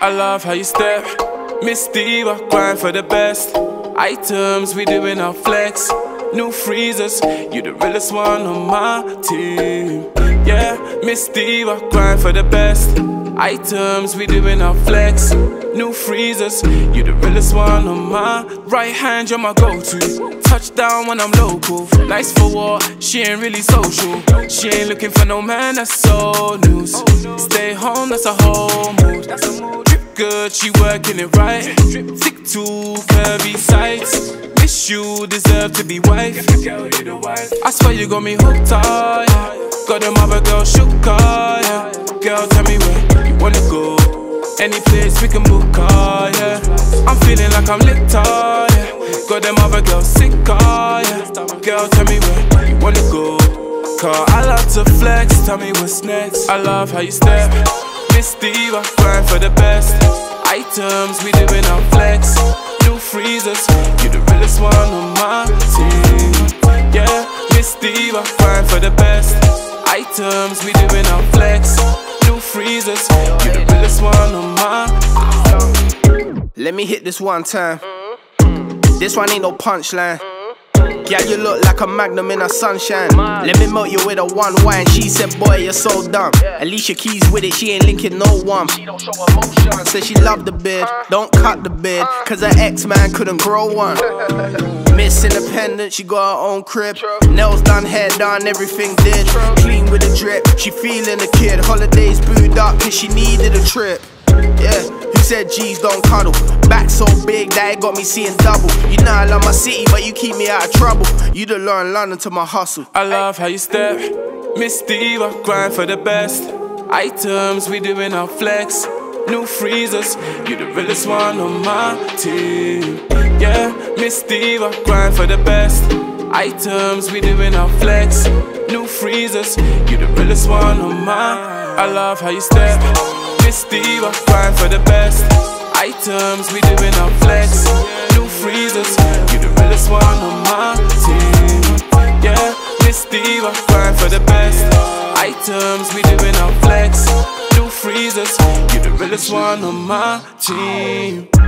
I love how you step, Miss Diva, grind for the best. Items, we doing our flex. New freezers, you the realest one on my team. Yeah, Miss Diva, grind for the best. Items, we doing our flex. New freezers, you the realest one on my right hand, you're my go-to. Touchdown when I'm local. Nice for what? She ain't really social. She ain't looking for no man, that's so news. Stay home, that's a whole mood. Drip good, she working it right. Thick to curvy sides. Miss you, deserve to be wife. I swear you got me hooked on, yeah. Got them other girls shook on, yeah. Girl, tell me where you wanna go. Any place we can book, yeah. I'm feeling like I'm licked, yeah. Got them other girls sick, yeah. Girl, tell me where you wanna go. Cause I love to flex, tell me what's next. I love how you step, Miss Diva, grind for the best. Items, we doing our flex. New freezers, you the realest one on my team. Yeah, Miss Diva, grind for the best. Items, we doing our flex. New freezers, you the realest one on my. Let me hit this one time. This one ain't no punchline. Yeah, you look like a magnum in the sunshine. Let me melt you with a one wine. She said, boy, you're so dumb. Alicia Keys with it, she ain't linking no one. She don't show emotion. Said she loved the beard, don't cut the beard, cause her ex-man couldn't grow one. Miss Independent, she got her own crib. Nails done, hair done, everything did. Clean with a drip, she feeling a kid. Holidays booed up cause she needed a trip. Yeah, who said G's don't cuddle? Back so big that it got me seeing double. You know I love my city, but you keep me out of trouble. You done learn London to my hustle. I love how you step, Miss Diva, grind for the best. Items, we doing our flex. New freezers, you the realest one on my team. Yeah, Miss Diva, grind for the best. Items, we doing our flex. New freezers, you the realest one on my. I love how you step, Miss Diva, grind for the best. Items, we doing our flex. New freezers, you the realest one on my team. Yeah, Miss Diva, grind for the best. Items, we doing our flex. New freezers, you the realest one on my team.